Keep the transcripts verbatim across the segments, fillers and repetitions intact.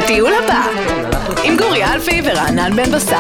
הטיול הבא, עם גורי אלפי ורענן בן בסט.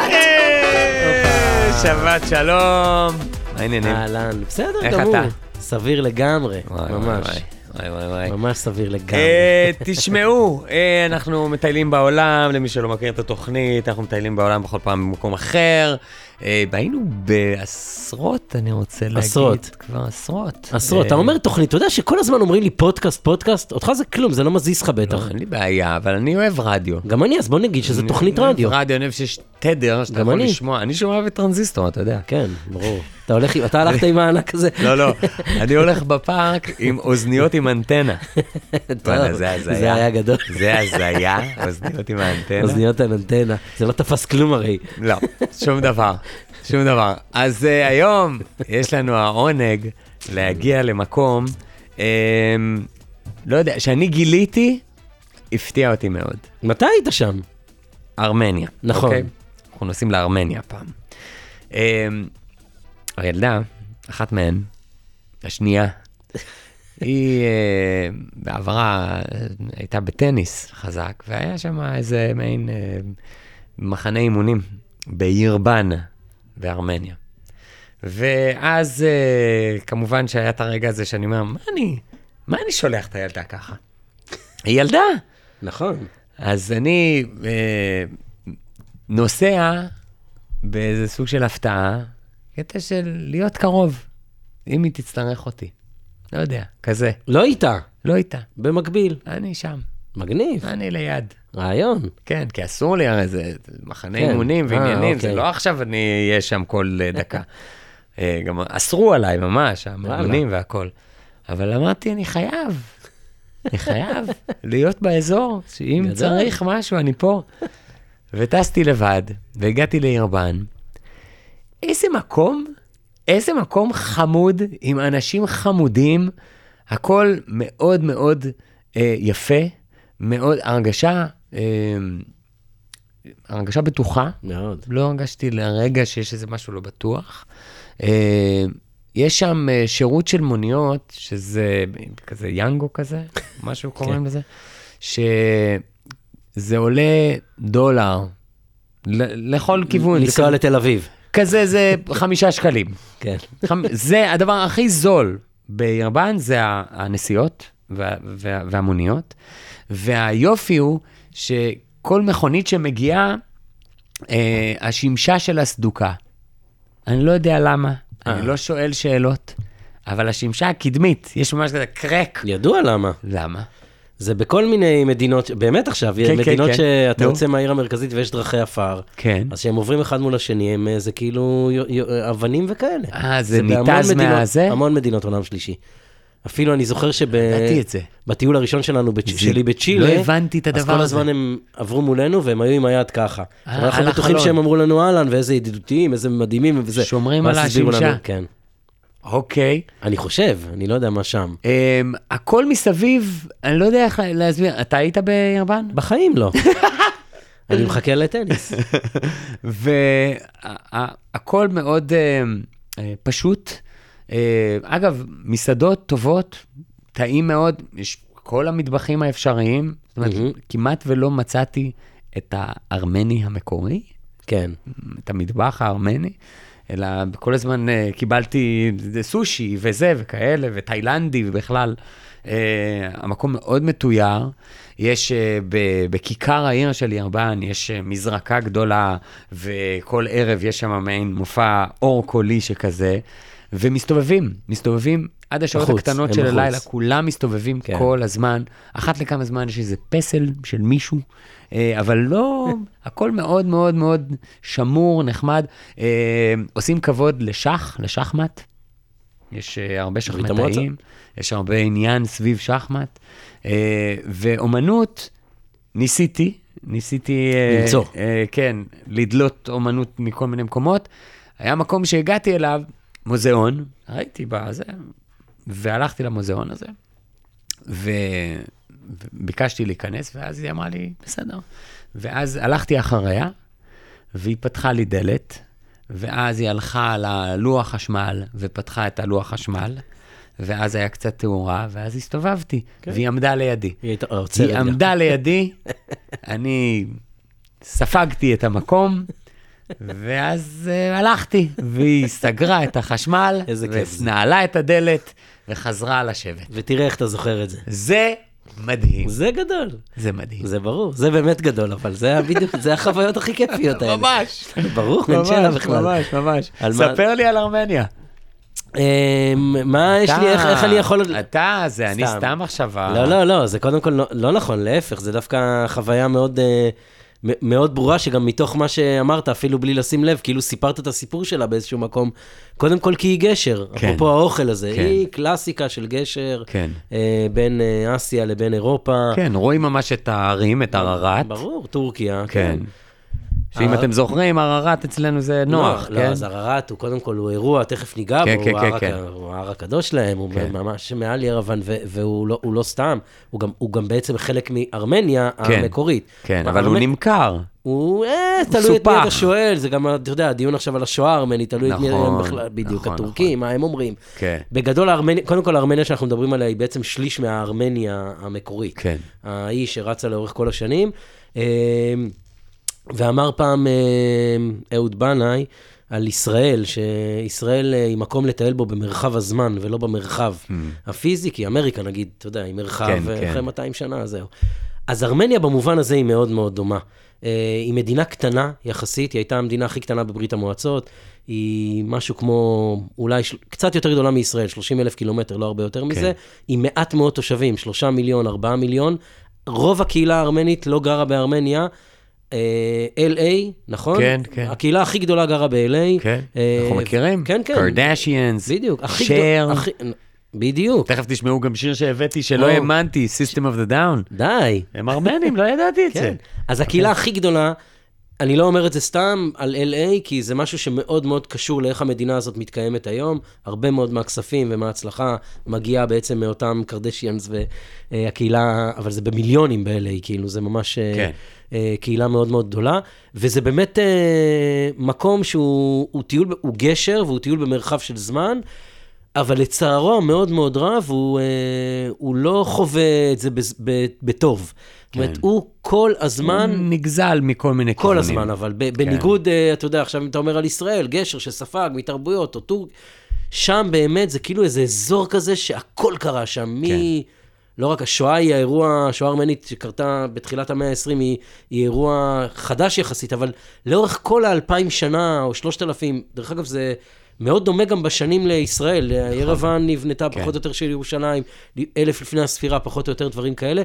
שבת שלום. מה העניינים? אהלן, בסדר איך גמור. אתה? סביר לגמרי, וואי, ממש. וואי, וואי, וואי. ממש סביר לגמרי. אה, תשמעו, אה, אנחנו מטיילים בעולם, למי שלא מכיר את התוכנית, אנחנו מטיילים בעולם בכל פעם במקום אחר. אה, היינו בעשרות, אני רוצה להגיד. עשרות. כבר עשרות. עשרות, אתה אומר תוכנית, אתה יודע שכל הזמן אומרים לי פודקאסט, פודקאסט, אותך זה כלום, זה לא מזיז לך בטח. אין לי בעיה, אבל אני אוהב רדיו. גם אני, אז בוא נגיד שזה תוכנית רדיו. אני אוהב רדיו, אני אוהב שיש תדר, שאתה גם יכול אני. לשמוע. אני שומע בטרנזיסטור, אתה יודע. כן, ברור. אתה הולך, אתה הלכת עם הענק הזה. לא, לא, אני הולך בפארק עם אוזניות עם אנטנה. וואלה, זה הזיה. זה היה גדול. זה הזיה, אוזניות עם האנטנה. אוזניות על אנטנה. זה לא תפס כלום הרי. לא, שום דבר, שום דבר. אז uh, היום יש לנו העונג להגיע למקום, um, לא יודע, שאני גיליתי, הפתיע אותי מאוד. מתי היית שם? ארמניה. נכון. אוקיי? אנחנו נוסעים לארמניה פעם. Um, הילדה, אחת מהן, השנייה, היא uh, בעברה הייתה בטניס חזק, והיה שם איזה מעין uh, מחנה אימונים בירבן, בארמניה. ואז uh, כמובן שהיה את הרגע הזה שאני אומר, מה אני, מה אני שולח את הילדה ככה? היא ילדה. נכון. אז אני uh, נוסע באיזה סוג של הפתעה, קטע של להיות קרוב, אם היא תצטרך אותי. לא יודע, כזה. לא איתה. לא איתה. במקביל. אני שם. מגניב. אני ליד. רעיון. כן, כי אסור לי, הרי זה מחנה כן. אימונים אה, ועניינים, אוקיי. זה לא עכשיו אני אהיה שם כל אה, דקה. אה, גם אסרו עליי ממש, המאמנים והכל. אבל אמרתי, אני חייב, אני חייב להיות באזור, שאם גדול. צריך משהו, אני פה. וטסתי לבד, והגעתי לירבן. איזה מקום, איזה מקום חמוד, עם אנשים חמודים, הכל מאוד מאוד אה, יפה, מאוד, הרגשה, אה, הרגשה בטוחה. מאוד. לא הרגשתי לרגע שיש איזה משהו לא בטוח. אה, יש שם אה, שירות של מוניות, שזה כזה יאנגו כזה, משהו קוראים לזה, שזה עולה דולר, ל- לכל כיוון. זה לנסוע כזה- לתל אביב. כזה זה חמישה שקלים. כן. חמ- זה הדבר הכי זול בירבן, זה ה- הנסיעות וה- וה- והמוניות, והיופי הוא שכל מכונית שמגיעה, אה, השמשה שלה סדוקה. אני לא יודע למה, אני לא שואל שאלות, אבל השמשה הקדמית, יש ממש כזה קרק. ידוע למה. למה? זה בכל מיני מדינות, באמת עכשיו, כן, מדינות כן. שאתה נו. יוצא מהעיר המרכזית ויש דרכי עפר, כן. אז שהם עוברים אחד מול השני, הם, זה כאילו יו- יו- אבנים וכאלה. אה, זה בהמון ניתז מדינות- מהזה? המון מדינות עולם שלישי. אפילו אני זוכר ידעתי את זה. שבטיול הראשון שלנו, בצ- שלי בצ'ילה, לא הבנתי את הדבר אז כל הזה. הזמן הם עברו מולנו והם היו עם היד ככה. אה, אבל אנחנו על בטוחים החלון. שהם אמרו לנו אהלן, ואיזה ידידותיים, איזה מדהימים וזה. שומרים ואז על הסבירו השמשה. לנו, כן. אוקיי. אני חושב, אני לא יודע מה שם. Um, הכל מסביב, אני לא יודע איך להסביר, אתה היית בירבן? בחיים לא. אני מחכה לטניס. והכל מאוד uh, uh, פשוט. Uh, אגב, מסעדות טובות, טעים מאוד, יש כל המטבחים האפשריים, זאת אומרת, מהמם. כמעט ולא מצאתי את הארמני המקורי, כן. את המטבח הארמני, אלא כל הזמן uh, קיבלתי סושי וזה וכאלה, ותאילנדי ובכלל. Uh, המקום מאוד מתויר, יש uh, ב- בכיכר העיר של ירבן, יש uh, מזרקה גדולה, וכל ערב יש שם מעין מופע אור קולי שכזה, ומסתובבים, מסתובבים עד השעות בחוץ, הקטנות הם של בחוץ. הלילה, כולם מסתובבים כן. כל הזמן, אחת לכמה זמן יש איזה פסל של מישהו, אה, אבל לא, הכל מאוד מאוד מאוד שמור, נחמד, אה, עושים כבוד לשח, לשחמט, יש אה, הרבה ברית המועצות. שחמטאים, יש הרבה עניין סביב שחמט, אה, ואומנות, ניסיתי, ניסיתי, אה, למצוא. אה, כן, לדלות אומנות מכל מיני מקומות, היה מקום שהגעתי אליו, מוזיאון, ראיתי בזה, והלכתי למוזיאון הזה, ו... וביקשתי להיכנס, ואז היא אמרה לי, בסדר. ואז הלכתי אחריה, והיא פתחה לי דלת, ואז היא הלכה ללוח חשמל, ופתחה את הלוח חשמל, ואז היה קצת תאורה, ואז הסתובבתי, והיא עמדה לידי. היא הייתה עוצרת. היא עמדה לידי, אני ספגתי את המקום, ואז uh, הלכתי, והיא סגרה את החשמל, ונעלה את הדלת, וחזרה לשבת. ותראה איך אתה זוכר את זה. זה מדהים. זה גדול. זה מדהים. זה ברור, זה באמת גדול, אבל זה בדיוק, זה החוויות הכי כיפיות האלה. ממש. ברור, אין שאלה בכלל. ממש, ממש. ספר לי על ארמניה. מה יש לי, איך אני יכול... אתה, זה אני סתם עכשיו... לא, לא, לא, זה קודם כל לא נכון, להפך, זה דווקא חוויה מאוד... מאוד ברורה, שגם מתוך מה שאמרת, אפילו בלי לשים לב, כאילו סיפרת את הסיפור שלה באיזשהו מקום, קודם כל כי היא גשר, כן. אפרופו האוכל הזה, כן. היא קלאסיקה של גשר, כן. אה, בין אה, אסיה לבין אירופה. כן, רואים ממש את הערים, את הררת. ברור, טורקיה. כן. שאם אתם זוכרים, הררת אצלנו זה נוח, כן? לא, אז הררת הוא קודם כל, הוא אירוע, תכף ניגע בו, הוא ההר הקדוש להם, הוא ממש מעל ירוון, והוא לא סתם, הוא גם בעצם חלק מארמניה המקורית. כן, אבל הוא נמכר. הוא, אה, תלוי את מי אתה שואל, זה גם, אתה יודע, הדיון עכשיו על השואה הארמנית, תלוי את מי בכלל, בדיוק, הטורקים, מה הם אומרים. בגדול, קודם כל, הארמניה שאנחנו מדברים עליה, היא בעצם שליש מהארמניה המקורית. היא שרצה לאורך כל השנים. ואמר פעם אהוד בנאי על ישראל, שישראל היא מקום לטייל בו במרחב הזמן, ולא במרחב הפיזי, כי אמריקה נגיד, אתה יודע, היא מרחב אחרי מאתיים שנה, זהו. אז ארמניה במובן הזה היא מאוד מאוד דומה. היא מדינה קטנה יחסית, היא הייתה המדינה הכי קטנה בברית המועצות, היא משהו כמו, אולי קצת יותר גדולה מישראל, שלושים אלף קילומטר, לא הרבה יותר מזה, היא מעט מאוד תושבים, שלושה מיליון, ארבעה מיליון, רוב הקהילה הארמנית לא גרה בארמניה, אל איי, נכון? כן, כן. הקהילה הכי גדולה גרה ב-אל איי. כן, אנחנו מכירים. כן, כן. קרדשיאנס, בדיוק. שר. בדיוק. תכף תשמעו גם שיר שהבאתי שלא האמנתי, System of the Down. די. הם ארמנים, לא ידעתי את זה. אז הקהילה הכי גדולה, אני לא אומר את זה סתם על אל איי, כי זה משהו שמאוד מאוד קשור לאיך המדינה הזאת מתקיימת היום. הרבה מאוד מהכספים ומההצלחה מגיעה בעצם מאותם קרדשיאנס והקהילה, אבל זה במיליונים ב-אל איי, כאילו זה ממש... כן. קהילה מאוד מאוד גדולה, וזה באמת מקום שהוא טיול, הוא גשר, והוא טיול במרחב של זמן, אבל לצערו מאוד מאוד רב, הוא, הוא לא חווה את זה בטוב. זאת אומרת, הוא כל הזמן... הוא נגזל מכל מיני כיוונים. כל הזמן, אבל בניגוד, אתה יודע, עכשיו אם אתה אומר על ישראל, גשר שספג מתרבויות, או טורק, שם באמת זה כאילו איזה אזור כזה שהכל קרה שם, מי... לא רק השואה היא האירוע, השואה הארמנית שקרתה בתחילת המאה ה-עשרים, היא, היא אירוע חדש יחסית, אבל לאורך כל האלפיים שנה, או שלושת אלפים, דרך אגב זה מאוד דומה גם בשנים לישראל, ירוון נבנתה כן. פחות או יותר של ירושלים, אלף לפני הספירה, פחות או יותר דברים כאלה.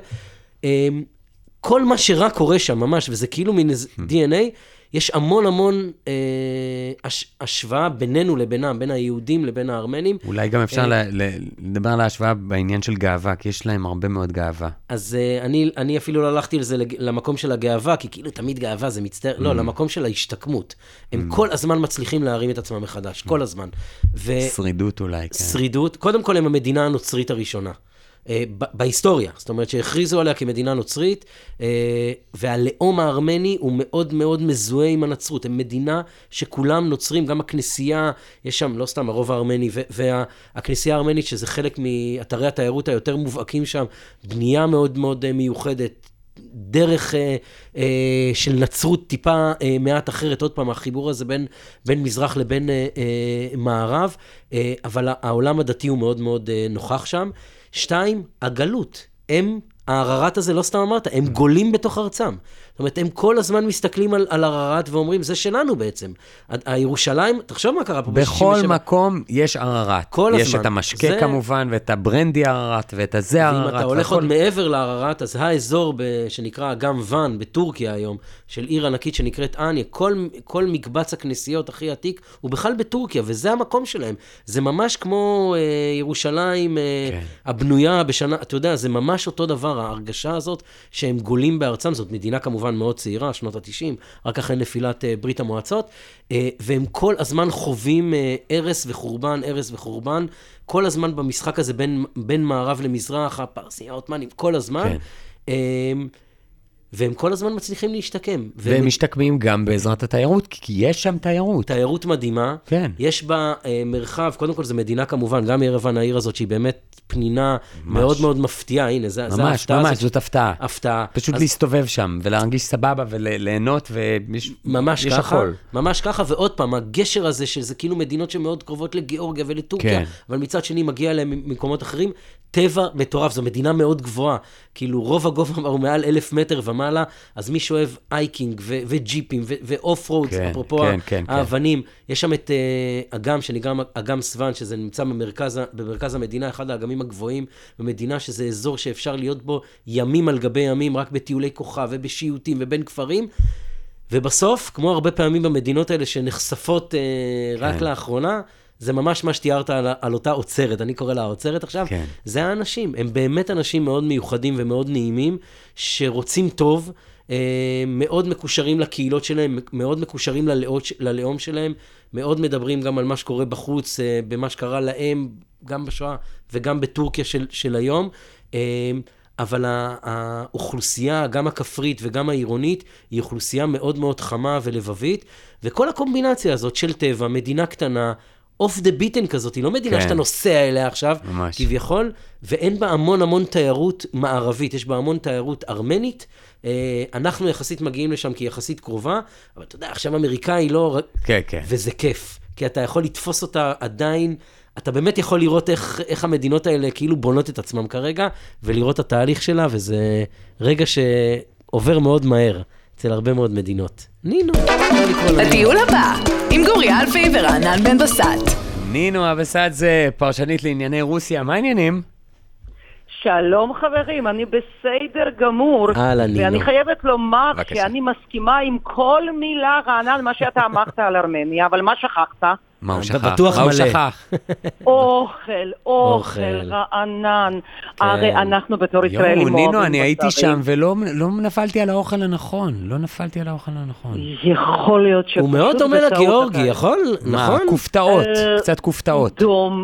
כל מה שרק קורה שם ממש, וזה כאילו מין די אן איי, יש המון המון אה, הש, השוואה בינינו לבינם, בין היהודים לבין הארמנים. אולי גם אפשר אה, ל, ל, לדבר על ההשוואה בעניין של גאווה, כי יש להם הרבה מאוד גאווה. אז אה, אני, אני אפילו לא הלכתי לזה, למקום של הגאווה, כי כאילו תמיד גאווה זה מצטער, mm. לא, למקום של ההשתקמות. הם mm. כל הזמן מצליחים להרים את עצמם מחדש, mm. כל הזמן. ו... שרידות אולי, כן. שרידות, קודם כל הם המדינה הנוצרית הראשונה. בהיסטוריה, זאת אומרת שהכריזו עליה כמדינה נוצרית, והלאום הארמני הוא מאוד מאוד מזוהה עם הנצרות, הם מדינה שכולם נוצרים, גם הכנסייה, יש שם לא סתם הרוב הארמני, והכנסייה הארמנית שזה חלק מאתרי התיירות היותר מובהקים שם, בנייה מאוד מאוד מיוחדת, דרך אה, אה, של נצרות טיפה אה, מעט אחרת, עוד פעם, החיבור הזה בין, בין מזרח לבין אה, אה, מערב, אה, אבל העולם הדתי הוא מאוד מאוד אה, נוכח שם. שתיים, הגלות. הם, הררת הזה, לא סתם אמרת, הם גולים בתוך ארצם. זאת אומרת, הם כל הזמן מסתכלים על, על הררת ואומרים, זה שלנו בעצם. הירושלים, תחשוב מה קרה פה. בכל ב-שישים ושבע... מקום יש הררת. כל יש הזמן. יש את המשקה זה... כמובן, ואת הברנדי הררת, ואת הזה הררת. ואם אתה הולך והכל... עוד מעבר להררת, אז האזור ב... שנקרא גם ואן, בטורקיה היום, של עיר ענקית שנקראת אניה, כל, כל מקבץ הכנסיות הכי עתיק, הוא בכלל בטורקיה, וזה המקום שלהם. זה ממש כמו אה, ירושלים, אה, כן. הבנויה בשנה, אתה יודע, זה ממש אותו דבר, ההרגשה הזאת שהם גולים בארצם, זאת מדינה כמובן מאוד צעירה, שנות ה-תשעים, רק אחרי נפילת uh, ברית המועצות, uh, והם כל הזמן חווים uh, הרס וחורבן, הרס וחורבן, כל הזמן במשחק הזה בין, בין מערב למזרח, הפרסיה, העות'מאנים, כל הזמן. כן. Uh, והם כל הזמן מצליחים להשתקם. והם משתקמים גם בעזרת התיירות, כי יש שם תיירות. תיירות מדהימה. כן. יש בה אה, מרחב, קודם כל זו מדינה כמובן, גם ירוון העיר הזאת, שהיא באמת פנינה ממש. מאוד מאוד מפתיעה. הנה, זה, ממש, זה ההפתעה. ממש, זאת הפתעה. הפתעה. פשוט אז... להסתובב שם, ולהרגיש סבבה, וליהנות, ויש ממש יש ככה, הכל. ממש ככה, ועוד פעם, הגשר הזה, שזה כאילו מדינות שמאוד קרובות לגיאורגיה ולטורקיה, כן. אבל מצד שני מגיע אליהם ממקומות אחרים, טבע מטורף, זו מדינה מאוד גבוהה, כאילו רוב הגובה הוא מעל אלף מטר ומעלה, אז מי שאוהב אייקינג ו- וג'יפים ו- ואוף-רודס, כן, אפרופו כן, כן, האבנים, כן. יש שם את uh, אגם שנקרא אגם סוון, שזה נמצא במרכז, במרכז המדינה, אחד האגמים הגבוהים במדינה, שזה אזור שאפשר להיות בו ימים על גבי ימים, רק בטיולי כוכב ובשיוטים ובין כפרים, ובסוף, כמו הרבה פעמים במדינות האלה שנחשפות uh, כן. רק לאחרונה, זה ממש מה שתיארת על, על אותה עוצרת, אני קורא לה עוצרת עכשיו, כן. זה האנשים, הם באמת אנשים מאוד מיוחדים ומאוד נעימים, שרוצים טוב, אה, מאוד מקושרים לקהילות שלהם, מאוד מקושרים ללאות, ללאום שלהם, מאוד מדברים גם על מה שקורה בחוץ, אה, במה שקרה להם, גם בשואה וגם בטורקיה של, של היום, אה, אבל האוכלוסייה, גם הכפרית וגם העירונית, היא אוכלוסייה מאוד מאוד חמה ולבבית, וכל הקומבינציה הזאת של טבע, מדינה קטנה, אוף דה ביטן כזאת, היא לא מדינה כן. שאתה נוסע אליה עכשיו, ממש. כביכול, ואין בה המון המון תיירות מערבית, יש בה המון תיירות ארמנית, אנחנו יחסית מגיעים לשם כי יחסית קרובה, אבל אתה יודע, עכשיו אמריקאי לא... כן, כן. וזה כיף, כי אתה יכול לתפוס אותה עדיין, אתה באמת יכול לראות איך, איך המדינות האלה כאילו בונות את עצמם כרגע, ולראות את התהליך שלה, וזה רגע שעובר מאוד מהר. אצל הרבה מאוד מדינות. נינו. הטיול הבא, עם גורי אלפי ורענן בן בסט. נינו הבסט זה פרשנית לענייני רוסיה, מה העניינים? שלום חברים, אני בסדר גמור. הלאה נינו. ואני חייבת לומר שאני מסכימה עם כל מילה, רענן, מה שאתה אמרת על ארמניה, אבל מה שכחת? מה הוא שכח? בטוח מלא. שכח? אוכל, אוכל, רענן. הרי אנחנו בתור ישראלים אוהבים בצרים. נינו, אני הייתי שם ולא נפלתי על האוכל הנכון. לא נפלתי על האוכל הנכון. יכול להיות שפשוט... הוא מאוד דומה לגיאורגי, יכול? נכון? כופתאות, קצת כופתאות.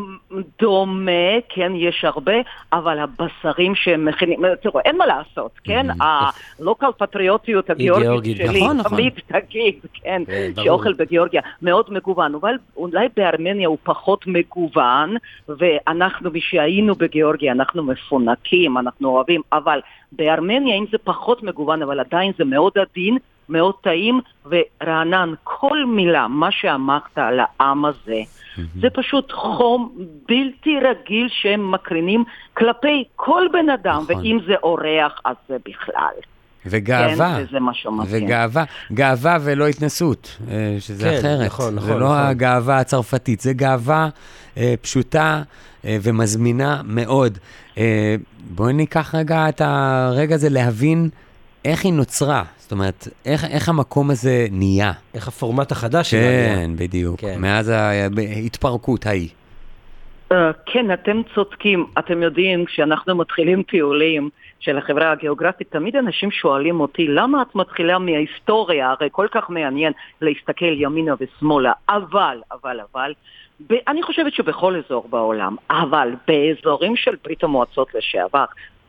דומה, כן, יש הרבה, אבל הבשרים שהם מכינים, תראו, אין מה לעשות, כן? הלוקל פטריוטיות הגיאורגית שלי, תמיד תגיד, כן, שאוכל בגיאורגיה מאוד מגוון, אבל אולי בארמניה הוא פחות מגוון, ואנחנו, מי שהיינו בגיאורגיה, אנחנו מפונקים, אנחנו אוהבים, אבל בארמניה, אם זה פחות מגוון, אבל עדיין זה מאוד עדין, מאוד טעים, ורענן, כל מילה, מה שאמרת על העם הזה, זה פשוט חום בלתי רגיל שהם מקרינים כלפי כל בן אדם, ואם זה אורח, אז זה בכלל. וגאווה, כן, וזה משהו מתאים. וגאווה, גאווה ולא התנסות, שזה כן, אחרת. נכון, נכון, זה לא נכון. הגאווה הצרפתית, זה גאווה אה, פשוטה אה, ומזמינה מאוד. אה, בואי ניקח רגע את הרגע הזה להבין איך היא נוצרה. זאת אומרת, איך, איך המקום הזה נהיה. איך הפורמט החדש כן, שלה כן, בדיוק. כן. מאז ההתפרקות ההיא. Uh, כן, אתם צודקים. אתם יודעים, כשאנחנו מתחילים טיולים של החברה הגיאוגרפית, תמיד אנשים שואלים אותי, למה את מתחילה מההיסטוריה? הרי כל כך מעניין להסתכל ימינה ושמאלה. אבל, אבל, אבל, ב- אני חושבת שבכל אזור בעולם, אבל באזורים של ברית המועצות לשעבר,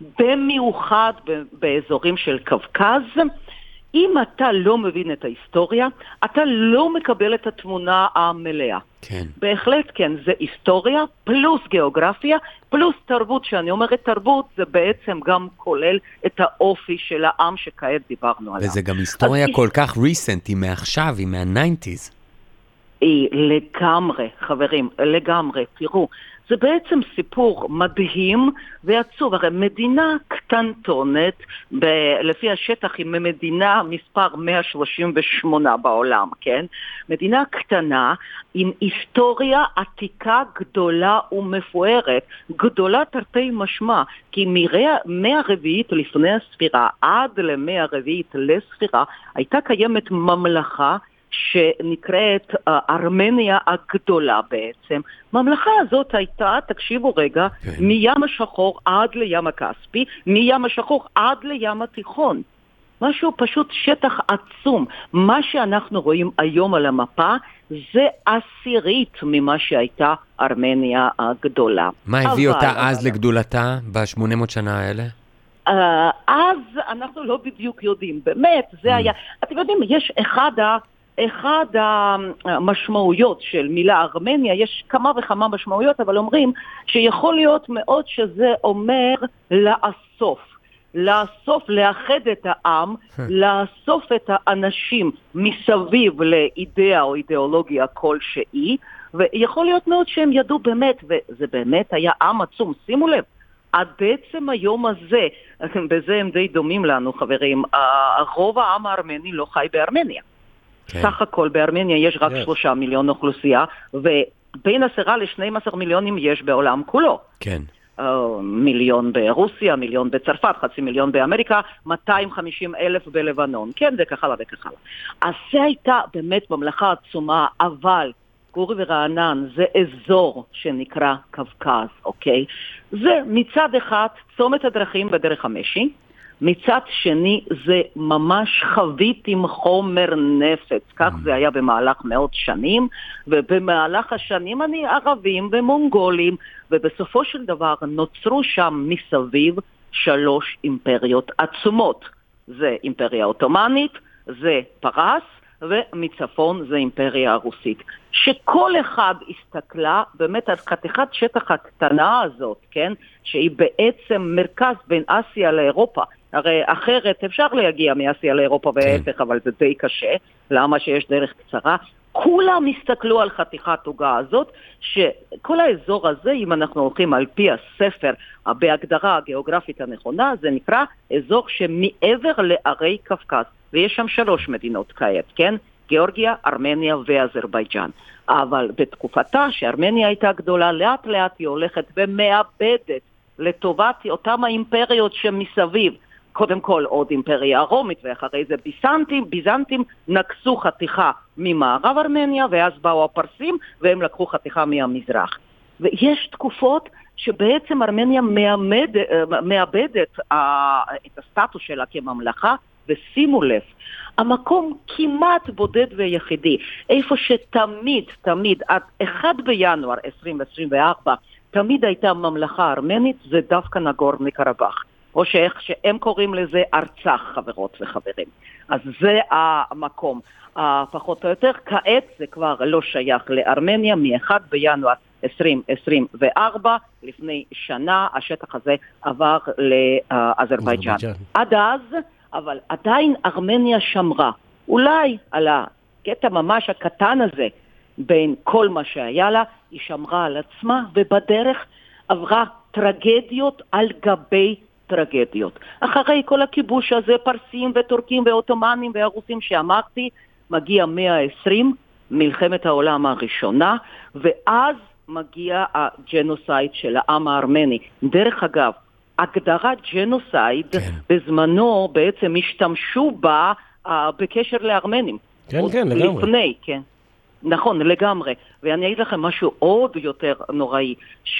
במיוחד ב- באזורים של קווקז, אם אתה לא מבין את ההיסטוריה, אתה לא מקבל את התמונה המלאה. כן. בהחלט כן, זה היסטוריה פלוס גיאוגרפיה, פלוס תרבות, שאני אומרת תרבות, זה בעצם גם כולל את האופי של העם שכעת דיברנו עליו. וזה גם היסטוריה כל כך ריסנט, היא מעכשיו, היא מה-תשעים. היא לגמרי, חברים, לגמרי, תראו, זה בעצם סיפור מדהים ועצוב. הרי מדינה קטנטונת, ב- לפי השטח היא מדינה מספר מאה שלושים ושמונה בעולם, כן? מדינה קטנה עם היסטוריה עתיקה גדולה ומפוארת, גדולה תרתי משמע, כי מהמאה הרביעית לפני הספירה עד למאה הרביעית לספירה הייתה קיימת ממלכה שנקראת ארמניה הגדולה בעצם. ממלכה הזאת הייתה, תקשיבו רגע, כן. מים השחור עד לים הכספי, מים השחור עד לים התיכון. משהו פשוט שטח עצום. מה שאנחנו רואים היום על המפה זה עשירית ממה שהייתה ארמניה הגדולה. מה הביא אבל, אותה אבל, אז אבל. לגדולתה ב-שמונה מאות שנה האלה? אז אנחנו לא בדיוק יודעים, באמת, זה היה, אתם יודעים, יש אחד ה... אחד המשמעויות של מילה ארמניה, יש כמה וכמה משמעויות, אבל אומרים שיכול להיות מאוד שזה אומר לאסוף, לאסוף, לאחד את העם, לאסוף את האנשים מסביב לאידאה או אידיאולוגיה כלשהי, ויכול להיות מאוד שהם ידעו באמת, וזה באמת היה עם עצום, שימו לב, עד בעצם היום הזה, בזה הם די דומים לנו חברים, רוב העם הארמני לא חי בארמניה. כן. סך הכל בארמניה יש רק yes. שלושה מיליון אוכלוסייה, ובין עשרה ל-שנים עשר מיליונים יש בעולם כולו. כן. Uh, מיליון ברוסיה, מיליון בצרפת, חצי מיליון באמריקה, מאתיים וחמישים אלף בלבנון. כן, וכך הלאה וכך הלאה. אז זה הייתה באמת ממלכה עצומה, אבל גורי ורענן זה אזור שנקרא קווקז, אוקיי? זה מצד אחד צומת הדרכים בדרך המשי, מצד שני זה ממש חבית עם חומר נפץ, כך זה היה במהלך מאות שנים, ובמהלך השנים אני ערבים ומונגולים, ובסופו של דבר נוצרו שם מסביב שלוש אימפריות עצומות. זה אימפריה אוטומנית, זה פרס, ומצפון זה אימפריה הרוסית. שכל אחד הסתכלה באמת על חתיכת שטח הקטנה הזאת, כן? שהיא בעצם מרכז בין אסיה לאירופה. הרי אחרת אפשר להגיע מאסיה לאירופה וההפך, אבל זה די קשה. למה שיש דרך קצרה? כולם הסתכלו על חתיכת עוגה הזאת, שכל האזור הזה, אם אנחנו הולכים על פי הספר, בהגדרה הגיאוגרפית הנכונה, זה נקרא אזור שמעבר לערי קווקז. ויש שם שלוש מדינות כעת, כן? גיאורגיה, ארמניה ואזרבייג'אן. אבל בתקופתה שארמניה הייתה גדולה, לאט לאט היא הולכת ומאבדת לטובת אותם האימפריות שמסביב. קודם כל עוד אימפריה הרומית, ואחרי זה ביזנטים, ביזנטים נקסו חתיכה ממערב ארמניה, ואז באו הפרסים, והם לקחו חתיכה מהמזרח. ויש תקופות שבעצם ארמניה מאבד, מאבדת את הסטטוס שלה כממלכה, ושימו לב, המקום כמעט בודד ויחידי, איפה שתמיד, תמיד, עד אחד בינואר עשרים עשרים וארבע, תמיד הייתה ממלכה ארמנית, זה דווקא נגורנו קרבאח. או שאיך שהם קוראים לזה ארצח, חברות וחברים. אז זה המקום. פחות או יותר, כעת זה כבר לא שייך לארמניה, מ-אחד בינואר עשרים עשרים וארבע, לפני שנה, השטח הזה עבר לאזרבייג'אן. עד אז, אבל עדיין ארמניה שמרה, אולי על הקטע ממש הקטן הזה, בין כל מה שהיה לה, היא שמרה על עצמה, ובדרך עברה טרגדיות על גבי טרגדיות. אחרי כל הכיבוש הזה, פרסים וטורקים ואוטומנים והרוסים שאמרתי, מגיע מאה ועשרים, מלחמת העולם הראשונה, ואז מגיע הג'נוסייד של העם הארמני. דרך אגב, הגדרת ג'נוסייד, כן. בזמנו בעצם השתמשו בה uh, בקשר לארמנים. כן, כן, לגמרי. לפני, כן. נכון, לגמרי. ואני אגיד לכם משהו עוד יותר נוראי,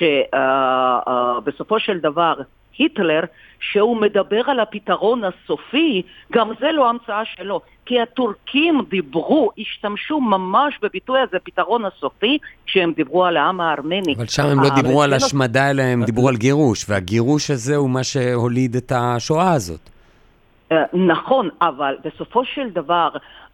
שבסופו uh, uh, של דבר, היטלר, שהוא מדבר על הפתרון הסופי, גם זה לא המצאה שלו. כי הטורקים דיברו, השתמשו ממש בביטוי הזה, פתרון הסופי, כשהם דיברו על העם הארמני. אבל שם הם לא דיברו על השמדה, אלא הם דיברו על גירוש, והגירוש הזה הוא מה שהוליד את השואה הזאת. נכון, אבל בסופו של דבר,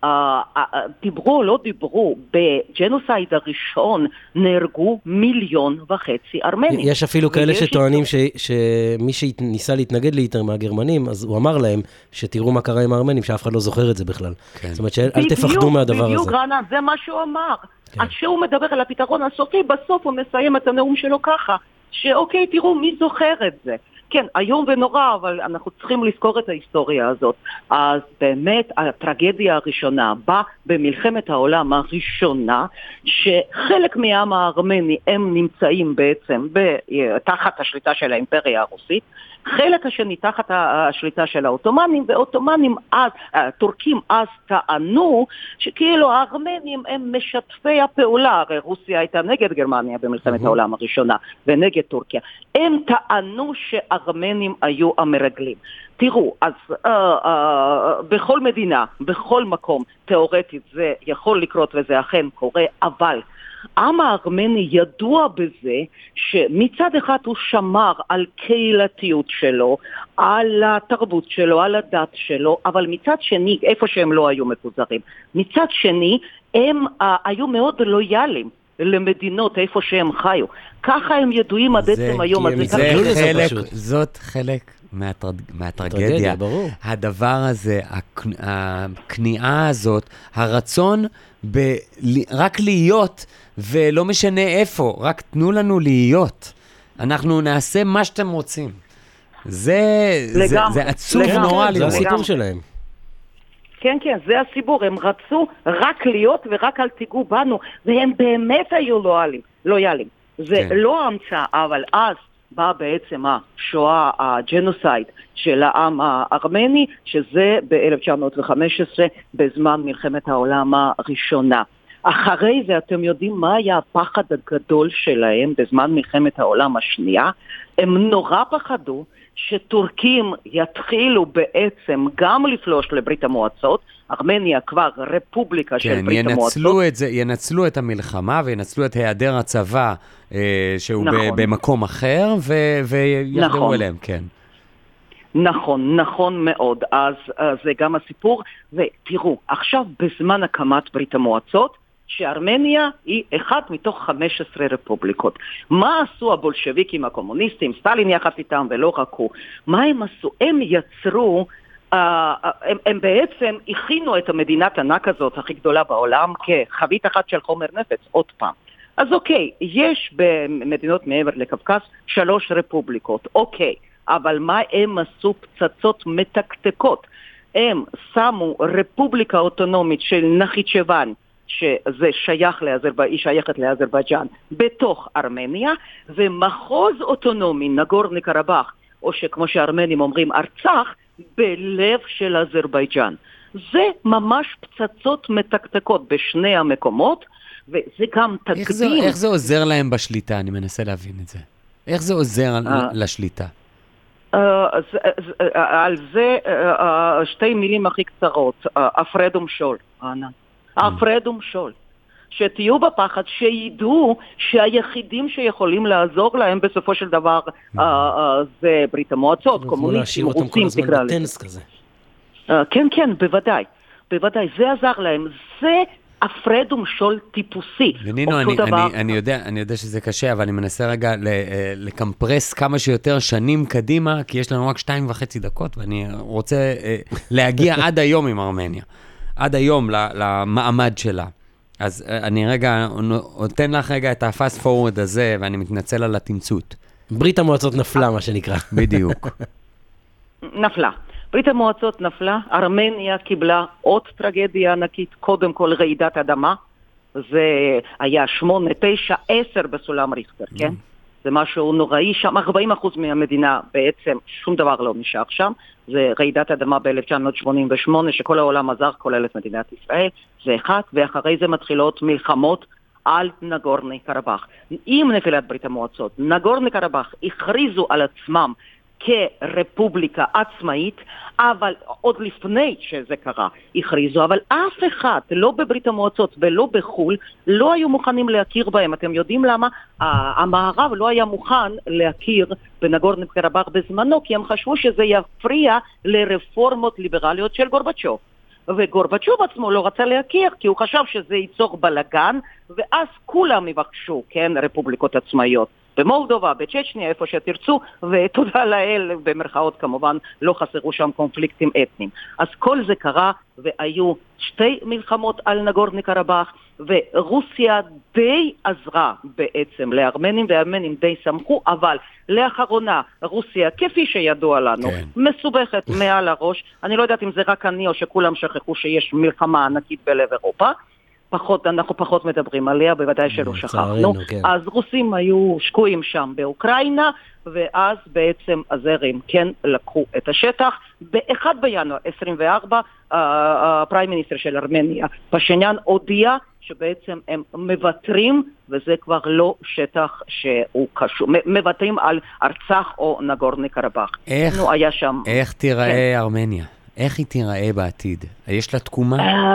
דיברו, לא דיברו, בג'נוסייד הראשון נהרגו מיליון וחצי ארמנים. יש אפילו כאלה שטוענים שמי שניסה להתנגד להיטלר מהגרמנים, אז הוא אמר להם שתראו מה קרה עם הארמנים, שאף אחד לא זוכר את זה בכלל. זאת אומרת שאל תפחדו מהדבר הזה. בדיוק, רענן, זה מה שהוא אמר. אז שהוא מדבר על הפתרון הסופי, בסוף הוא מסיים את הנאום שלו ככה, שאוקיי, תראו מי זוכר את זה. כן, היום ונורא, אבל אנחנו צריכים לזכור את ההיסטוריה הזאת. אז באמת, הטרגדיה הראשונה באה במלחמת העולם הראשונה, שחלק מהעם הארמני הם נמצאים בעצם תחת השליטה של האימפריה הרוסית, חלק השני תחת השליטה של האוטומנים, ואוטומנים אז, הטורקים אז טענו שכאילו הארמנים הם משתפי הפעולה, הרי רוסיה הייתה נגד גרמניה במלחמת העולם הראשונה, ונגד טורקיה. הם טענו שארמנים היו המרגלים. תראו, אז אה, אה, בכל מדינה, בכל מקום, תיאורטית זה יכול לקרות וזה אכן קורה, אבל העם הארמני ידוע בזה שמצד אחד הוא שמר על קהילתיות שלו, על התרבות שלו, על הדת שלו, אבל מצד שני, איפה שהם לא היו מפוזרים, מצד שני, הם אה, היו מאוד לויאליים למדינות איפה שהם חיו. ככה הם ידועים עד עצם היום הזה. זה חלק, זאת חלק מהטרד... מהטרגדיה. ברור. הדבר הזה, הכניעה הזאת, הרצון ב... רק להיות, ולא משנה איפה, רק תנו לנו להיות. אנחנו נעשה מה שאתם רוצים. זה, זה, זה עצוב נורא. זה הסיפור שלהם. כן, כן, זה הסיפור, הם רצו רק להיות ורק אל תיגעו בנו, והם באמת היו לויאליים, לויאליים. זה כן. לא המצאה, אבל אז בא בעצם השואה, הג'נוסייד של העם הארמני, שזה ב-אלף תשע מאות וחמש עשרה, בזמן מלחמת העולם הראשונה. אחרי זה אתם יודעים מה היה הפחד הגדול שלהם בזמן מלחמת העולם השנייה? הם נורא פחדו שטורקים יתחילו בעצם גם לפלוש לברית המועצות, ארמניה כבר רפובליקה כן, של ברית ינצלו המועצות. את זה, ינצלו את המלחמה וינצלו את היעדר הצבא אה, שהוא נכון. ב- במקום אחר ו- ויחדרו נכון. אליהם, כן. נכון, נכון מאוד. אז uh, זה גם הסיפור. ותראו, עכשיו בזמן הקמת ברית המועצות, שארמניה היא אחת מתוך חמש עשרה רפובליקות. מה עשו הבולשביקים הקומוניסטים, סטלין יחד איתם ולא רק הוא? מה הם עשו? הם יצרו, uh, הם, הם בעצם הכינו את המדינת ענק הזאת, הכי גדולה בעולם, כחבית אחת של חומר נפץ, עוד פעם. אז אוקיי, יש במדינות מעבר לקווקז שלוש רפובליקות, אוקיי, אבל מה הם עשו? פצצות מתקתקות. הם שמו רפובליקה אוטונומית של נחצ'וון, שזה שייך לאזרבייג'ן, היא שייכת לאזרבייג'ן, בתוך ארמניה, ומחוז אוטונומי, נגורני קרבאח, או שכמו שהארמנים אומרים ארצח, בלב של אזרבייג'ן. זה ממש פצצות מתקתקות בשני המקומות, וזה גם תקדים. איך זה, איך זה עוזר להם בשליטה? אני מנסה להבין את זה. איך זה עוזר לשליטה? על זה שתי מילים הכי קצרות, הפרד ומשול, הפרד ומשול, שתהיו בפחד, שידעו שהיחידים שיכולים לעזור להם בסופו של דבר זה ברית המועצות, קומוניסטים, רוסים, תקרא לזה. כן, כן, בוודאי, בוודאי, זה עזר להם, זה הפרד ומשול טיפוסי. ונינו, אני, אני, אני, יודע, אני יודע שזה קשה, אבל אני מנסה רגע לקמפרס כמה שיותר שנים קדימה, כי יש לנו רק שתיים וחצי דקות, ואני רוצה להגיע עד היום עם ארמניה. עד היום למעמד שלה. אז אני רגע, נותן לך רגע את הפאסט פורוורד הזה, ואני מתנצל על התמצות. ברית המועצות נפלה, מה שנקרא. בדיוק. נפלה. ברית המועצות נפלה, ארמניה קיבלה עוד טרגדיה ענקית, קודם כל רעידת אדמה, זה היה שמונה, תשע, עשר בסולם ריכטר, כן? זה משהו נוראי שם, ארבעים אחוז מהמדינה בעצם, שום דבר לא נשאר שם, זה רעידת אדמה ב-אלף תשע מאות שמונים ושמונה, שכל העולם עזר, כולל את מדינת ישראל, זה אחד, ואחרי זה מתחילות מלחמות על נגורני קרבאח. עם נפילת ברית המועצות, נגורני קרבאח הכריזו על עצמם כרפובליקה עצמאית, אבל עוד לפני שזה קרה, הכריזו, אבל אף אחד, לא בברית המועצות ולא בחול, לא היו מוכנים להכיר בהם. אתם יודעים למה? המערב לא היה מוכן להכיר בנגורני קרבאח בזמנו, כי הם חשבו שזה יפריע לרפורמות ליברליות של גורבצ'וב. וגורבצ'וב עצמו לא רצה להכיר, כי הוא חשב שזה ייצור בלגן, ואז כולם יבקשו, כן, רפובליקות עצמאיות. במולדובה, בצ'צ'ניה, איפה שתרצו, ותודה לאל, במרכאות כמובן, לא חסרו שם קונפליקטים אתניים. אז כל זה קרה, והיו שתי מלחמות על נגורני קרבאח, ורוסיה די עזרה בעצם לארמנים, והארמנים די שמחו, אבל לאחרונה רוסיה, כפי שידוע לנו, כן. מסובכת מעל הראש. אני לא יודעת אם זה רק אני, או שכולם שכחו שיש מלחמה ענקית בלב אירופה, פחות, אנחנו פחות מדברים עליה, בוודאי שלא שכחנו. כן. אז רוסים היו שקועים שם באוקראינה, ואז בעצם הזרים כן לקחו את השטח. ב-אחד בינואר עשרים וארבע, הפריים מיניסטר של ארמניה, פשיניאן, הודיע שבעצם הם מוותרים, וזה כבר לא שטח שהוא קשור, מוותרים על ארצח או נגורני קרבאח. איך, נו, היה שם... איך תיראה כן. ארמניה? איך היא תיראה בעתיד? יש לה תקומה?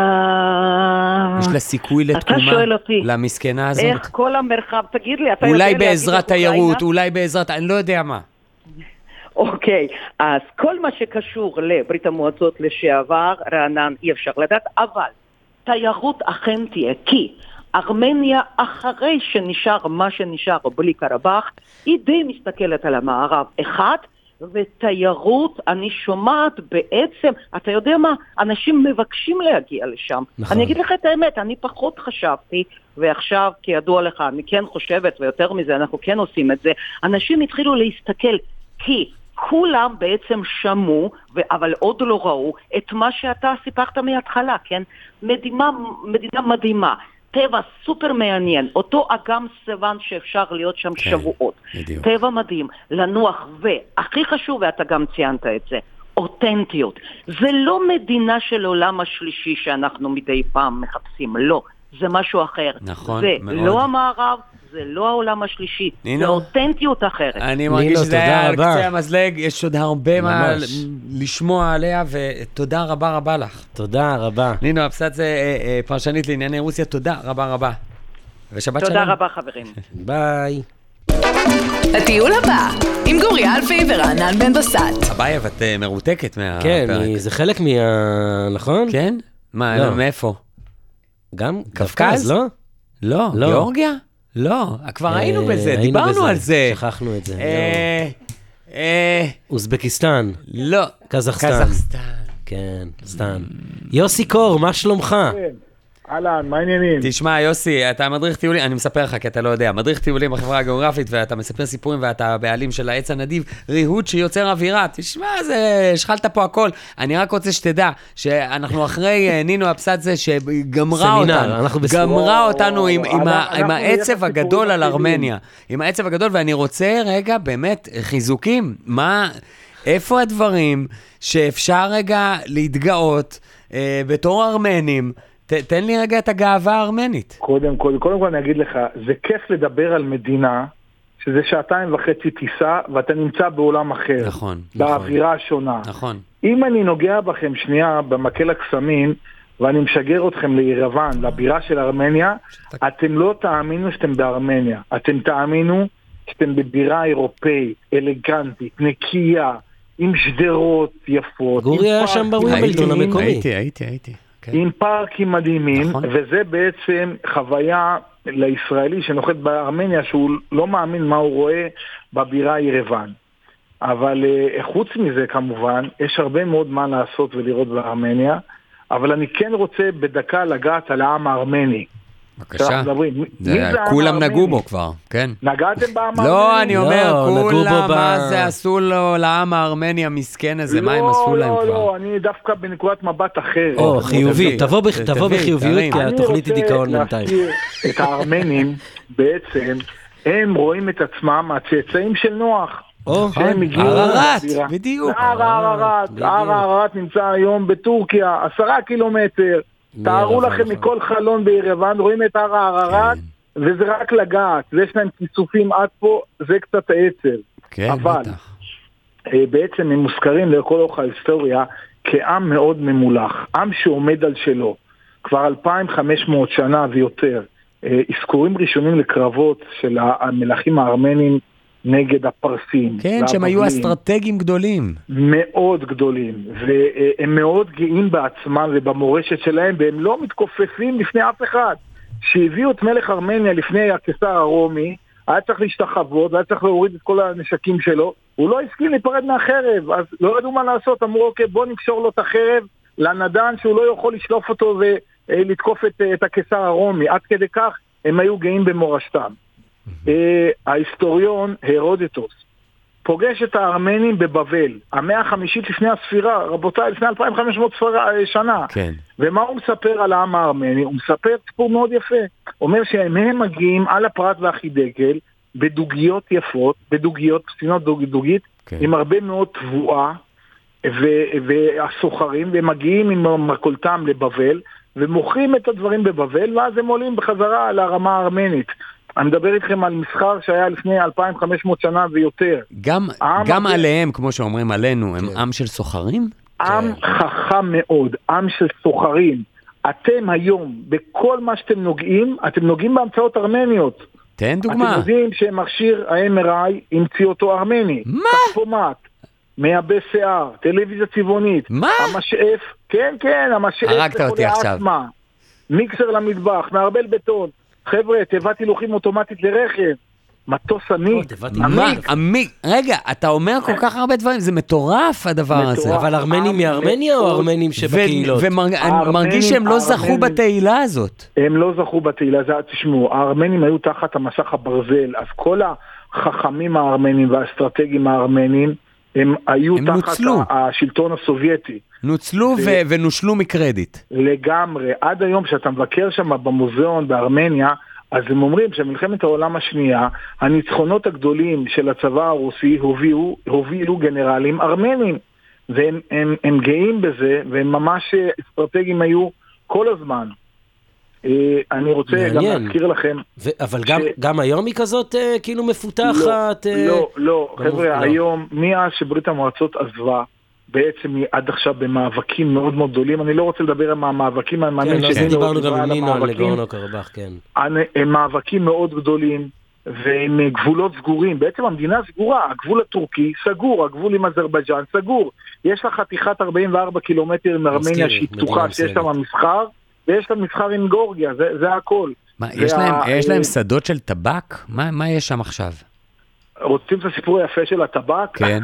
אה... יש לה סיכוי לתקומה? למסכנה הזאת? איך כל המרחב, תגיד לי, אתה יודע אולי להגיד בעזרת את אוקראינה? תיירות, אולי בעזרת, אני לא יודע מה. אוקיי, אז כל מה שקשור לברית המועצות לשעבר, רענן, אי אפשר לדעת, אבל תיירות אכן תהיה, כי ארמניה אחרי שנשאר מה שנשאר בלי קרבאח, היא די מסתכלת על המערב אחד, ותיירות, אני שומעת בעצם, אתה יודע מה, אנשים מבקשים להגיע לשם. נכון. אני אגיד לך את האמת, אני פחות חשבתי, ועכשיו, כידוע לך, אני כן חושבת, ויותר מזה, אנחנו כן עושים את זה, אנשים התחילו להסתכל, כי כולם בעצם שמעו, אבל עוד לא ראו, את מה שאתה סיפרת מההתחלה, כן? מדינה, מדינה מדהימה. טבע סופר מעניין, אותו אגם סבן שאפשר להיות שם כן, שבועות. בדיוק. טבע מדהים, לנוח, והכי חשוב, ואתה גם ציינת את זה, אותנטיות. זה לא מדינה של עולם השלישי שאנחנו מדי פעם מחפשים, לא. זה משהו אחר. נכון, זה מאוד. לא המערב, זה לא העולם השלישי. נינו, זה אותנטיות אחרת. אני מרגיש נינו, שזה תודה היה על רבה. קצה המזלג, יש עוד הרבה מה ממש. לשמוע עליה, ותודה רבה רבה לך. תודה רבה. נינו, אבסת זה אה, אה, פרשנית לענייני רוסיה, תודה רבה רבה. ושבת שלום. תודה רבה חברים. ביי. הטיול הבא, עם גורי אלפי ורענן בן בסט. אבייב, את אה, מרותקת מהפרק. כן, מ- זה חלק מה... נכון? כן? מה, לא. מאיפה? גם קווקז? קווקז, לא? לא. לא. גיאורגיה? לא. כבר היינו אה, בזה, היינו דיברנו בזה, על זה. שכחנו את זה. אה, אה, אוזבקיסטן, לא. קזחסטן. קזחסטן. כן, סטן. יוסי קור, מה שלומך? אהלן, מה העניינים? תשמע, יוסי, אתה מדריך טיולים, אני מספר לך כי אתה לא יודע, מדריך טיולים בחברה הגיאוגרפית, ואתה מספר סיפורים, ואתה בעלים של העץ הנדיב, ריהוט שיוצר אווירה. תשמע, זה, שחלת פה הכל. אני רק רוצה שתדע, שאנחנו אחרי נינו אבסת זה, שגמרה סמינר, אותנו, אנחנו בסמינר. גמרה אותנו עם, עם, ה, אנחנו עם נהיה העצב בסיפורים הגדול על מפחידים. ארמניה. עם העצב הגדול, ואני רוצה רגע, באמת, חיזוקים. מה, איפה הדברים שאפשר רגע להתגאות אה, בתור ארמנים, ת, תן לי רגע את הגאווה הארמנית. קודם כל, קודם כל אני אגיד לך, זה כיף לדבר על מדינה, שזה שעתיים וחצי טיסה, ואתה נמצא בעולם אחר. נכון, באווירה השונה. נכון. אם אני נוגע בכם שנייה במקל הקסמים, ואני משגר אתכם לירוון, לבירה של ארמניה, אתם לא תאמינו שאתם בארמניה. אתם תאמינו שאתם בבירה אירופאית, אלגנטית, נקייה, עם שדרות יפות. גורי עם היה שם פארקים בווימבלדון מדהימים, המקומי. הייתי, הייתי, הייתי. כן. עם פארקים מדהימים, נכון. וזה בעצם חוויה לישראלי שנוחת בארמניה, שהוא לא מאמין מה הוא רואה בבירה ירוון. אבל uh, חוץ מזה כמובן, יש הרבה מאוד מה לעשות ולראות בארמניה, אבל אני כן רוצה בדקה לגעת על העם הארמני. בבקשה. שאנחנו מדברים. מי- זה- מי זה העם כולם הארמני? נגעו בו כבר, כן. נגעתם בעם הארמני? לא, אני אומר, לא, נגעו בו כולם, ב- מה זה עשו לו לעם הארמני המסכן הזה? מה הם עשו להם לא, כבר? לא, אני דווקא בנקודת מבט אחרת. או, תביא, חיובי, תבוא בח- תביא, תבוא תביא, בחיוביות, תרים. כי אני התוכנית היא דיכאון רוצה בינתיים. להזכיר את הארמנים, בעצם, הם רואים את עצמם הצאצאים של נוח. או, שהם הגיעו ערערת, לבירה. בדיוק. הר הערערת, בדיוק. הר הערערת נמצא היום בטורקיה, עשרה קילומטר. תארו מירבן, לכם נכון. מכל חלון בירוון, רואים את הר הערערת, וזה רק לגעת. ויש להם כיסופים עד פה, זה קצת העצר. כן, אבל- בטח. אה, בעצם הם מוזכרים לכל אורך ההיסטוריה כעם מאוד ממולח, עם שעומד על שלו, כבר אלפיים וחמש מאות שנה ויותר. אה, אזכורים ראשונים לקרבות של המלכים הארמנים נגד הפרסים. כן, שהם היו והבבלים. אסטרטגים גדולים. מאוד גדולים, והם מאוד גאים בעצמם ובמורשת שלהם, והם לא מתכופפים לפני אף אחד. שהביאו את מלך ארמניה לפני הקיסר הרומי, היה צריך להשתחוות, והיה צריך להוריד את כל הנשקים שלו, הוא לא הסכים להיפרד מהחרב, אז לא ידעו מה לעשות, אמרו, אוקיי, בוא נקשור לו את החרב לנדן, שהוא לא יכול לשלוף אותו ולתקוף את, את הקיסר הרומי, עד כדי כך הם היו גאים במורשתם. ההיסטוריון הרודוטוס פוגש את הארמנים בבבל, המאה החמישית לפני הספירה, רבותיי, לפני אלפיים וחמש מאות שנה. כן. ומה הוא מספר על העם הארמני? הוא מספר סיפור מאוד יפה. הוא אומר שהם הם מגיעים על הפרת והחידקל, בדוגיות יפות, בדוגיות, פסינות דוג, דוגית, כן. עם הרבה מאוד תבואה, ו- והסוחרים, והם מגיעים עם מרכולתם לבבל, ומוכרים את הדברים בבבל, ואז הם עולים בחזרה לרמה הארמנית. אני מדבר איתכם על מסחר שהיה לפני אלפיים וחמש מאות שנה ויותר. גם, גם עליהם, כמו שאומרים עלינו, הם עם של סוחרים? עם חכם מאוד, עם של סוחרים. אתם היום, בכל מה שאתם נוגעים, אתם נוגעים באמצעות ארמניות. תן דוגמה. אתם יודעים שמכשיר ה-אם אר איי המציא אותו ארמני. מה? כספומט, מייבא שיער, טלוויזיה צבעונית. מה? המשאף, כן, כן, המשאף. הרגת אותי עכשיו. אסמה, מיקסר למטבח, מערבל בטון. חבר'ה, תיבת הילוכים אוטומטית לרכב. מטוס עמיק. מה? עמיק. רגע, אתה אומר כל כך הרבה דברים, זה מטורף הדבר הזה. אבל ארמנים מארמניה או ארמנים שבקהילות? ומרגיש שהם לא זכו בתהילה הזאת. הם לא זכו בתהילה, תשמעו, הארמנים היו תחת המסך הברזל, אז כל החכמים הארמנים והאסטרטגים הארמנים, הם היו תחת השלטון הסובייטי. נוצלו ונושלו מקרדיט. לגמרי. עד היום שאתה מבקר שם במוזיאון בארמניה, אז הם אומרים שמלחמת העולם השנייה, הניצחונות הגדולים של הצבא הרוסי הובילו, הובילו גנרלים ארמנים. והם הם, הם גאים בזה, והם ממש אסטרטגיים היו כל הזמן. אני רוצה מעניין. גם להזכיר לכם... ו- אבל ש... גם, גם היום היא כזאת כאילו מפותחת? לא, לא, לא. חבר'ה, לא. היום, מאז שברית המועצות עזבה, בעצם היא עד עכשיו במאבקים מאוד מאוד גדולים. אני לא רוצה לדבר על המאבקים, אני מאמין שזה דיברנו גם עם נינו על נגורנו קרבאח, כן. הם מאבקים מאוד גדולים, ועם גבולות סגורים. בעצם המדינה סגורה, הגבול הטורקי סגור, הגבול עם אזרבייג'אן סגור. יש לה חתיכת ארבעים וארבע קילומטר מארמניה שהיא פתוחה, שיש שם מסחר, ויש לה מסחר עם גורגיה, זה, זה הכל. מה, יש להם, יש להם שדות של טבק? מה, מה יש שם עכשיו? רוצים את הסיפור היפה של הטבק? כן.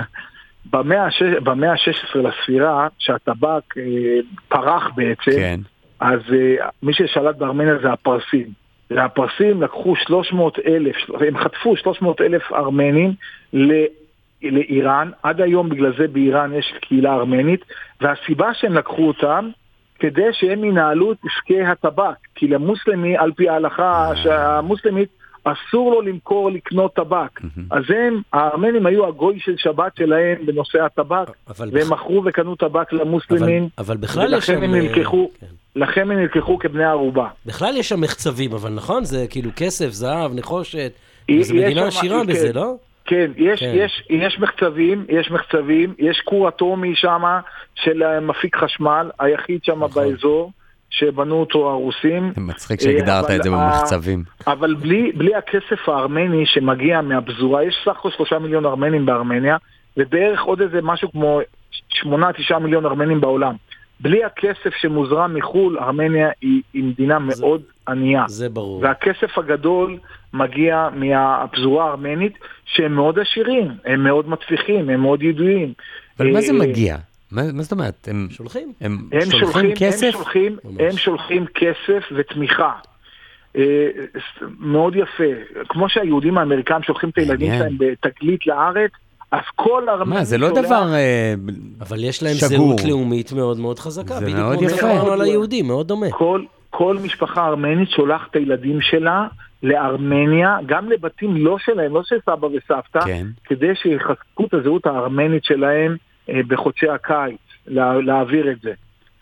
במאה ה-שש עשרה לספירה, שהטבק אה, פרח בעצם, כן. אז אה, מי ששלט בארמניה זה הפרסים. והפרסים לקחו שלוש מאות אלף, הם חטפו שלוש מאות אלף ארמנים ל, לאיראן. עד היום בגלל זה באיראן יש קהילה ארמנית, והסיבה שהם לקחו אותם, כדי שהם ינהלו את עסקי הטבק. כי למוסלמי, על פי ההלכה שהמוסלמית, אסור לו למכור, לקנות טבק. אז הם, הארמנים היו הגוי של שבת שלהם בנושא הטבק, והם מכרו וקנו טבק למוסלמים, אבל בכלל יש שם... לכן הם נלקחו כבני ערובה. בכלל יש שם מחצבים, אבל נכון? זה כאילו כסף, זהב, נחושת, זו מדינה עשירה בזה, לא? כן, יש, כן. יש, יש מחצבים, יש מחצבים, יש כור אטומי שם של מפיק חשמל, היחיד שם נכון. באזור, שבנו אותו הרוסים. מצחיק שהגדרת את זה במחצבים. אבל בלי, בלי הכסף הארמני שמגיע מהבזורה, יש סך הכל שלושה מיליון ארמנים בארמניה, ובערך עוד איזה משהו כמו שמונה, תשעה מיליון ארמנים בעולם. בלי הכסף שמוזרם מחול, ארמניה היא, היא מדינה זה, מאוד ענייה. זה ברור. והכסף הגדול מגיע מהפזורה הארמנית, שהם מאוד עשירים, הם מאוד מצליחים, הם מאוד ידועים. אבל מה זה מגיע? מה, מה זאת אומרת? הם שולחים? הם, הם שולחים, שולחים כסף? הם שולחים, הם שולחים כסף ותמיכה. אה, מאוד יפה. כמו שהיהודים האמריקאים שולחים את הילדים שלהם בתגלית לארץ, אז כל ארמני... מה, זה לא שולח... דבר אה, אבל יש להם שגור. זהות לאומית מאוד מאוד חזקה. זה מאוד יפה. כמו על היהודים, מאוד דומה. כל, כל משפחה ארמנית שולחת את הילדים שלה לארמניה, גם לבתים לא שלהם, לא של סבא וסבתא, כן. כדי שיחזקו את הזהות הארמנית שלהם אה, בחודשי הקיץ, לה, להעביר את זה.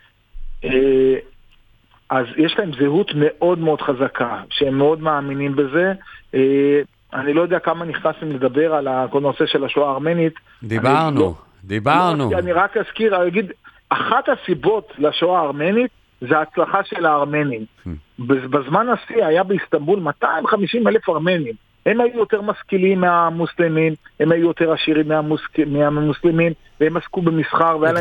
אה, אז יש להם זהות מאוד מאוד חזקה, שהם מאוד מאמינים בזה. אה, אני לא יודע כמה נכנסים לדבר על כל נושא של השואה הארמנית. דיברנו, לא, דיברנו. לא, אני רק אזכיר, אני אגיד, אחת הסיבות לשואה הארמנית זה ההצלחה של הארמנים. בזמן השיא היה באיסטנבול מאתיים וחמישים אלף ארמנים. הם היו יותר משכילים מהמוסלמים, הם היו יותר עשירים מהמוסלמים, והם עסקו במסחר, והיה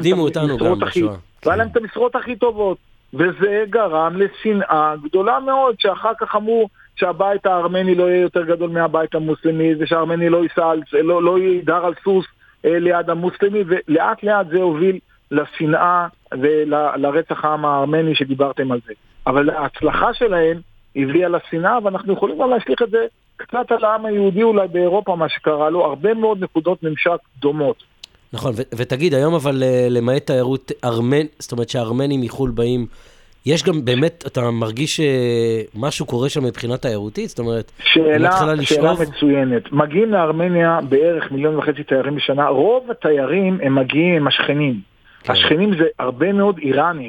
להם את המשרות הכי טובות. וזה גרם לשנאה גדולה מאוד, שאחר כך אמרו שהבית הארמני לא יהיה יותר גדול מהבית המוסלמי, ושהארמני לא ייסע, לא, לא יידר על סוס אה, ליד המוסלמי, ולאט לאט זה הוביל לשנאה ולרצח העם הארמני שדיברתם על זה. אבל ההצלחה שלהם הביאה לשנאה, ואנחנו יכולים גם להשליך את זה קצת על העם היהודי אולי באירופה, מה שקרה לו, הרבה מאוד נקודות ממשק דומות. נכון, ו- ותגיד, היום אבל למעט תיירות ארמן, זאת אומרת שהארמנים מחול באים, יש גם באמת, אתה מרגיש שמשהו קורה שם מבחינה תיירותית? זאת אומרת, שאלה, שאלה מצוינת. מגיעים לארמניה בערך מיליון וחצי תיירים בשנה, רוב התיירים הם מגיעים, הם השכנים. כן. השכנים זה הרבה מאוד איראנים.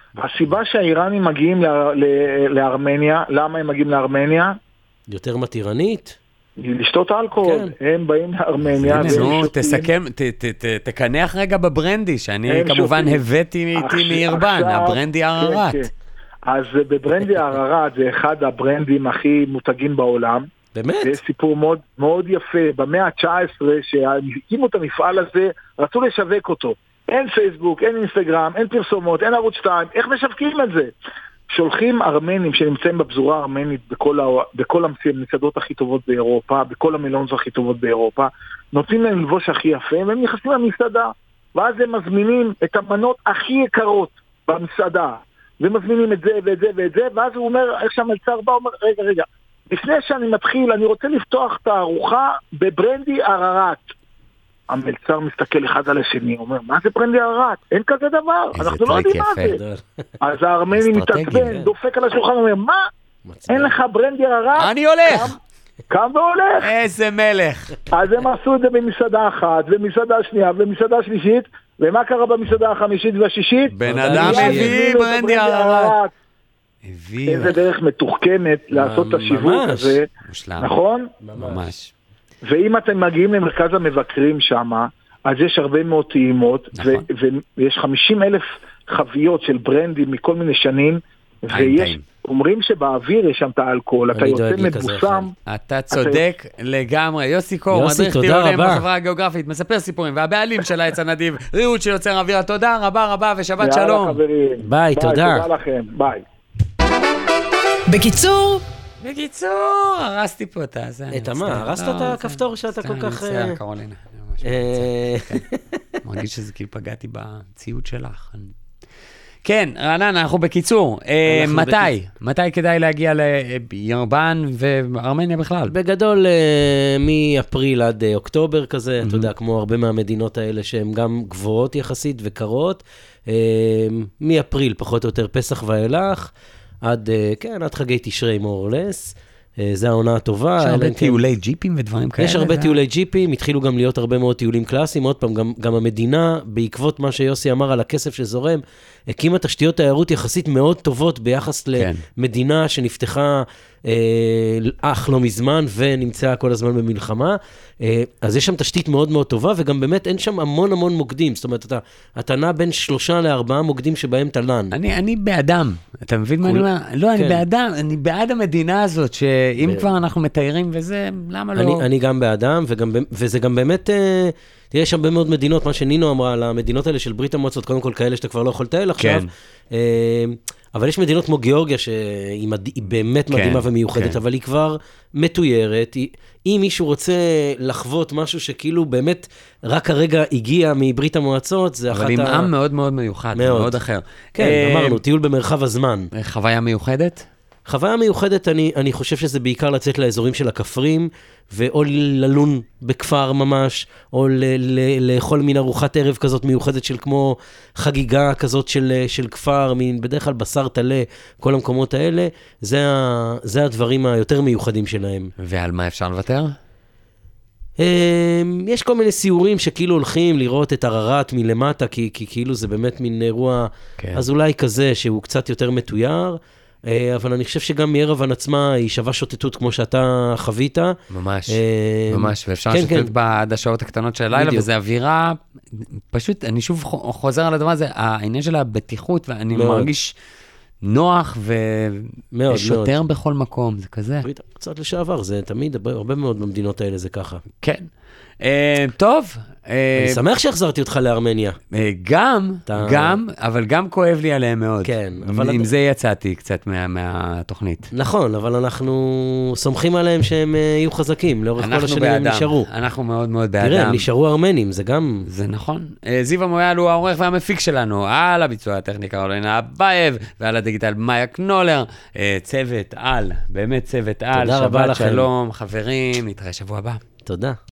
הסיבה שהאיראנים מגיעים לארמניה, למה הם מגיעים לארמניה? יותר מתירנית? לשתות אלכוהול, הם באים לארמניה. נו, תסכם, תקנח רגע בברנדי, שאני כמובן הבאתי איתי מאירבן, הברנדי ערערת. אז בברנדי ערערת זה אחד הברנדים הכי מותגים בעולם. באמת? זה סיפור מאוד, מאוד יפה. במאה ה-תשע עשרה, שהקימו את המפעל הזה, רצו לשווק אותו. אין פייסבוק, אין אינסטגרם, אין פרסומות, אין ערוץ שתיים. איך משווקים את זה? שולחים ארמנים שנמצאים בפזורה הארמנית בכל, ה... בכל המסעדות הכי טובות באירופה, בכל המלונות הכי טובות באירופה, נותנים להם לבוש הכי יפה, והם נכנסים למסעדה. ואז הם מזמינים את המנות הכי יקרות במסעדה. ומזמינים את זה ואת זה ואת זה, ואז הוא אומר, איך שהמלצר בא, אומר, רגע, רגע, לפני שאני מתחיל, אני רוצה לפתוח את הארוחה בברנדי ערערת. המלצר מסתכל אחד על השני, אומר, מה זה ברנדי ערערת? אין כזה דבר, אנחנו לא יודעים מה זה. אז הארמני מתעצבן, דופק על השולחן, אומר, מה? אין לך ברנדי ערערת? אני הולך! קם והולך! איזה מלך! אז הם עשו את זה במסעדה אחת, ומסעדה שנייה, ומסעדה שלישית, ומה קרה במסעדה החמישית והשישית? בן אדם הביא ברנדי ערערת. איזה דרך מתוחכמת לעשות את השיווק הזה, נכון? ממש. ואם אתם מגיעים למרכז המבקרים שם, אז יש הרבה מאוד טעימות, ויש חמישים אלף חביות של ברנדים מכל מיני שנים, ויש, אומרים שבאוויר יש שם את האלכוהול, אתה יוצא מבוסם. אתה צודק לגמרי. יוסי קור, מדריך טיולים בחברה הגיאוגרפית, מספר סיפורים, והבעלים של העץ הנדיב, ריהוט שיוצר אווירה. תודה רבה רבה ושבת שלום. ביי, תודה. תודה לכם, ביי. בקיצור, בקיצור, הרסתי פה את זה. את מה? הרסת את הכפתור שאתה כל כך... אני קרולינה. מרגיש שזה כאילו פגעתי בציוד שלך. כן, רענן, אנחנו בקיצור. מתי? מתי כדאי להגיע לירבן וארמניה בכלל? בגדול, מאפריל עד אוקטובר כזה, אתה יודע, כמו הרבה מהמדינות האלה שהן גם גבוהות יחסית וקרות. מאפריל, פחות או יותר, פסח ואילך. עד, כן, עד חגי תשרי מורלס, זה העונה הטובה. יש הרבה טיולי ג'יפים ודברים כאלה. יש הרבה טיולי ג'יפים, התחילו גם להיות הרבה מאוד טיולים קלאסיים, עוד פעם, גם, גם המדינה, בעקבות מה שיוסי אמר על הכסף שזורם, הקימה תשתיות תיירות יחסית מאוד טובות ביחס כן. למדינה שנפתחה אה, אך לא מזמן, ונמצאה כל הזמן במלחמה, אה, אז יש שם תשתית מאוד מאוד טובה, וגם באמת אין שם המון המון מוקדים, זאת אומרת, אתה, אתה נע בין שלושה לארבעה מוקדים שבהם תלן. אני, אני באדם, אתה מבין מה אני אומר? לא, אני באדם, אני בעד המדינה הזאת, שאם כבר אנחנו מתיירים וזה, למה לא? אני, אני גם באדם, וגם, וזה גם באמת... אה, תראה, יש הרבה מאוד מדינות, מה שנינו אמרה, על המדינות האלה של ברית המועצות, קודם כל כאלה שאתה כבר לא יכול לטייל עכשיו, כן. אבל יש מדינות כמו גיאורגיה, שהיא מד... באמת מדהימה כן, ומיוחדת, כן. אבל היא כבר מתוירת, היא... אם מישהו רוצה לחוות משהו שכאילו באמת רק הרגע הגיע מברית המועצות, זה אחת ה... אבל עם עם מאוד מאוד מיוחד, מאוד, מאוד אחר. כן, אמרנו, טיול במרחב הזמן. חוויה מיוחדת? חוויה מיוחדת, אני, אני חושב שזה בעיקר לצאת לאזורים של הכפרים, ואו ללון בכפר ממש, או ל, ל, לאכול מין ארוחת ערב כזאת מיוחדת של כמו חגיגה כזאת של, של כפר, מין בדרך כלל בשר תלה, כל המקומות האלה, זה, ה, זה הדברים היותר מיוחדים שלהם. ועל מה אפשר לוותר? יש כל מיני סיורים שכאילו הולכים לראות את ערערת מלמטה, כי, כי כאילו זה באמת מין אירוע, כן. אז אולי כזה שהוא קצת יותר מתויר, אבל אני חושב שגם מירבן עצמה היא שווה שוטטות כמו שאתה חווית. ממש, ממש, ואפשר לשוטט בעד השעות הקטנות של הלילה, וזה אווירה, פשוט, אני שוב חוזר על הדבר הזה, העניין של הבטיחות, ואני מרגיש נוח ושוטר בכל מקום, זה כזה. קצת לשעבר, זה תמיד, הרבה מאוד במדינות האלה זה ככה. כן. טוב. אני שמח שהחזרתי אותך לארמניה. גם, גם, אבל גם כואב לי עליהם מאוד. כן. עם זה יצאתי קצת מהתוכנית. נכון, אבל אנחנו סומכים עליהם שהם יהיו חזקים, לאורך כל השנים הם נשארו. אנחנו מאוד מאוד באדם. תראה, הם נשארו ארמנים, זה גם... זה נכון. זיו המויאל הוא העורך והמפיק שלנו, על הביצוע הטכניקה קרולינה אבייב, ועל הדיגיטל מאיה קנולר, צוות על, באמת צוות על. תודה רבה לכם. שבת שלום, חברים, נתראה שבוע הבא. תודה.